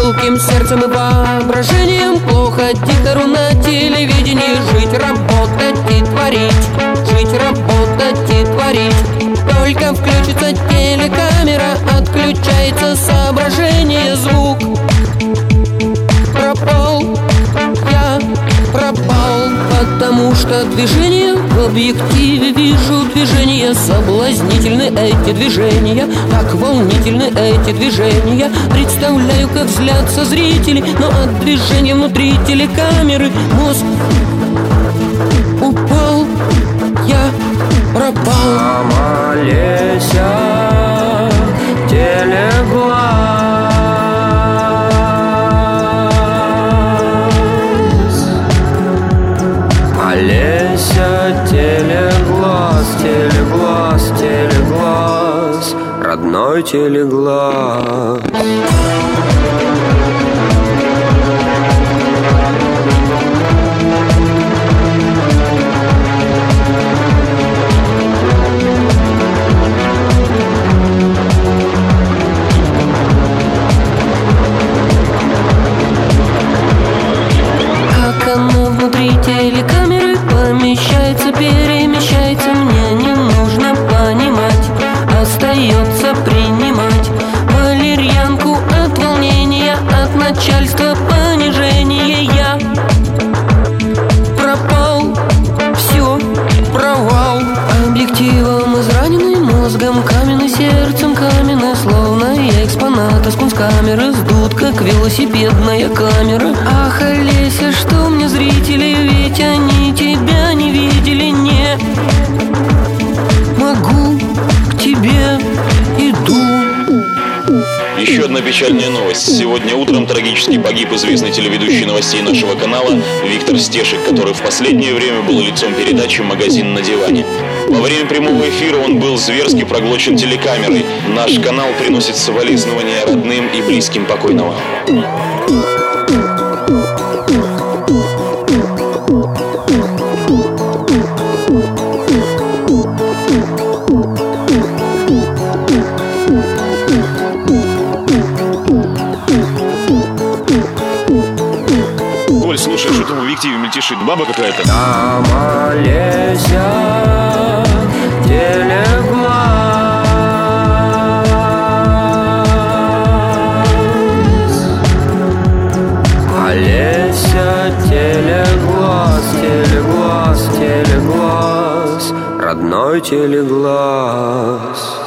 пылким сердцем и воображением. Плохо диктору на телевидении жить, работать и творить. Жить, работать и творить. Только включится телекамера, отключается соображение, звук. Пропал, я пропал, потому что движение в объективе вижу движения. Соблазнительны эти движения, так волнительны эти движения. Представляю, как взлятся зрители, но от движения внутри телекамеры мозг упал, я пропал. Мама Леся, телеглаз. Олеся, телеглаз, телеглаз, телеглаз, родной телеглаз. Как оно внутри телекамеры помещается, перемещается, мне не нужно понимать, остается принимать валерьянку от волнения, от начальства понижения. Я пропал, все, провал. Объективом израненный, мозгом каменный, сердцем каменное, словно я экспонат из кунсткамеры, сдут, как велосипедная камера. Ах, Олеся, что мне зрители, ведь они тебя не видели. Не могу, к тебе иду. Еще одна печальная новость. Сегодня утром трагически погиб известный телеведущий новостей нашего канала Виктор Стешик, который в последнее время был лицом передачи «Магазин на диване». Во время прямого эфира он был зверски проглочен телекамерой. Наш канал приносит соболезнования родным и близким покойного. Оль, слушай, что там в объективе мельтешит? Баба какая-то? Мама Леся, телеглаз. Олеся, телеглаз, телеглаз, телеглаз, родной телеглаз.